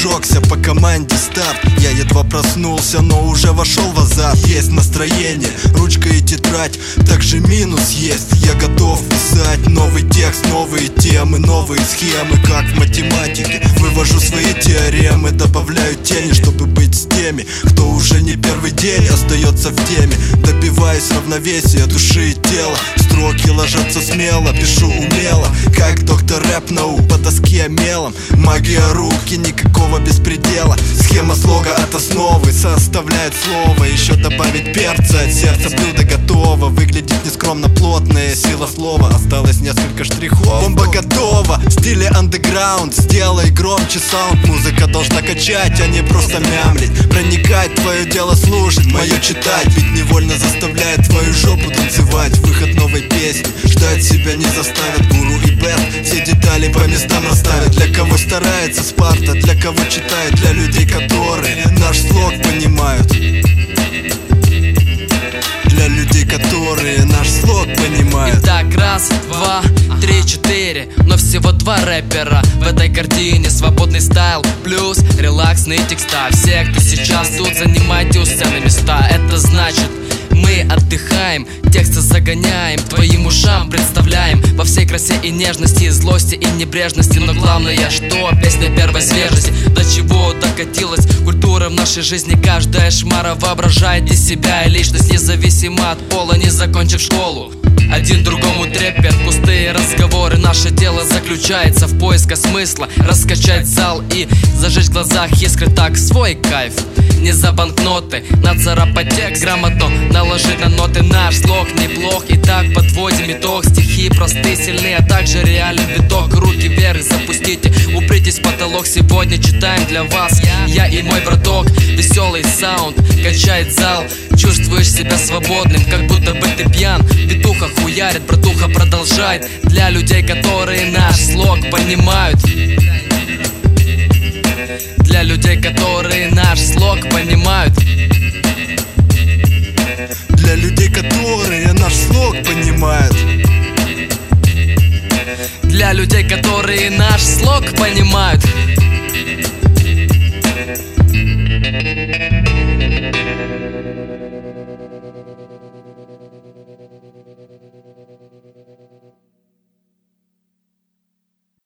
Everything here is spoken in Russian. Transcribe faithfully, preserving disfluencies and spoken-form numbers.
разжегся по команде старт. Я едва проснулся, но уже вошел в азарт. Есть настроение, ручка и тетрадь, также минус есть. Я готов писать новый текст, новые темы, новые схемы, как в математике. Вывожу свои теоремы, добавляю тени, чтобы быть с теми, кто уже не первый день остается в теме. Добиваюсь равновесия души и тела, строки ложатся смело, пишу умело, как доктор рэп-наук по доске мелом. Магия руки, никакого беспредела. Схема слога от основы составляет слово. Еще добавить перца, от сердца блюдо готово. Выглядит нескромно, плотная сила слова. Осталось несколько штрихов, бомба готова. В стиле андеграунд, сделай громче саунд. Музыка должна качать, а не просто мямлить. Проникать, твое дело слушать, мое читать. Ведь невольно заставляет твою жопу танцевать. Выход новой песни, ждать себя не заставят. Гуру и Бэт все детали по местам расставят. Для кого старается Спарта, для кого читает, для людей, которые наш слог понимают. Для людей, которые наш слог понимают. Итак, раз, два, три, четыре. Но всего два рэпера в этой картине. Свободный стайл плюс релаксные текста. Все, кто сейчас тут, занимайте у сцены места. Это значит, мы отдыхаем, тексты загоняем, твоим ушам представляем во всей красе и нежности, злости и небрежности. Но главное, что песня первой свежести. До чего докатилась культура в нашей жизни. Каждая шмара воображает из себя и личность, независимо от пола, не закончив школу. Один другому трепет, пустые разговоры. Наше дело заключается в поисках смысла. Раскачать зал и зажечь в глазах искры. Так, свой кайф, не за банкноты. Нацарапать текст грамотно, наложить на ноты. Наш слог неплох, и так подводим итог. Стихи простые, сильные, а также реальный виток. Руки вверх запустите, упритесь в потолок. Сегодня читаем для вас я и мой браток. Веселый саунд качает зал. Чувствуешь себя свободным, как будто бы ты пьян. Петуха хуярит, братуха продолжает. Для людей, которые наш слог понимают. Для людей, которые наш слог понимают. Для людей, которые наш слог понимают. Для людей, которые наш слог понимают.